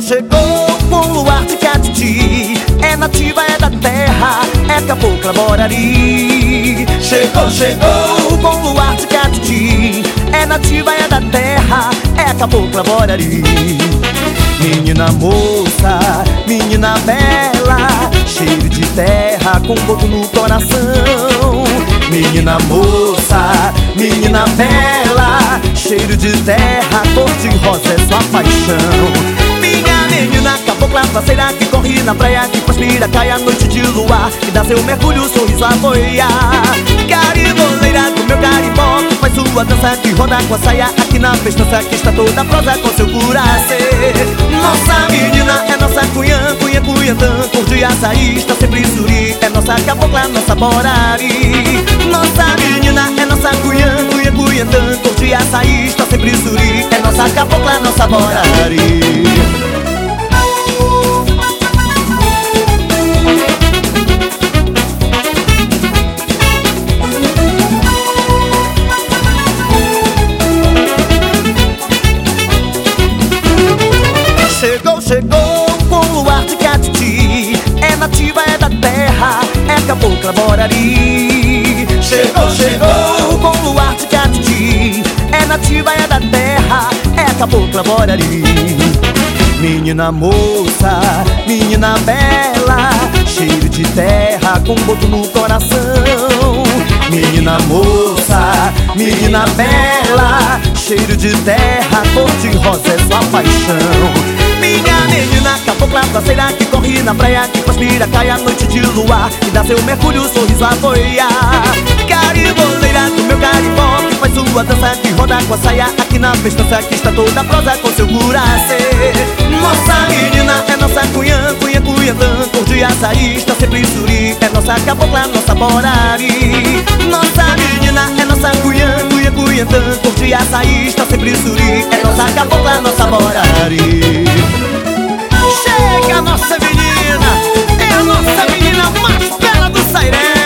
chegou com o luar de Catiti. É nativa, é da terra, é cabocla Borari. Chegou com o luar de Catiti. É nativa, é da terra, é cabocla Borari. Menina moça, menina bela, cheiro de terra com boto no coração. Menina moça, menina bela, cheiro de terra, cor de rosa é sua paixão. Minha menina cabocla faceira que corre na praia, que transpira, cai a noite de luar, que dá seu mergulho, sorriso a boiar. Cariboleira do meu carimbó, que faz sua dança, que roda com a saia aqui na festança, que está toda prosa com seu curacê. Nossa menina é nossa cunhã, cunhantã, cor de açaí, está sempre suri. É nossa cabocla, nossa Borari. Nossa menina é nossa cunhã, cunhantã, cor de açaí, está sempre suri. É nossa cabocla, nossa Borari. Chegou com o luar de Catiti. É nativa, é da terra, é cabocla Borari. Chegou com o luar de Catiti. É nativa, é da terra, é cabocla Borari. Menina moça, menina bela, cheiro de terra com boto no coração. Menina moça, menina bela, cheiro de terra, cor de rosa é sua paixão. Minha menina cabocla faceira que corre na praia, que transpira, cai a noite de luar, que dá seu mergulho, sorriso a boiar. Cariboleira do meu carimbó, que faz sua dança, que roda com a saia aqui na festança, que está toda prosa com seu curacê. Nossa menina é nossa cunhã, cunhantã, cor de açaí, está sempre suri. É nossa cabocla, nossa Borari. Nossa menina é nossa cunhã, cunhantã, cor de açaí, está sempre suri. É nossa cabocla, nossa Borari. Chega a nossa menina, é a nossa menina mais bela do Sairé.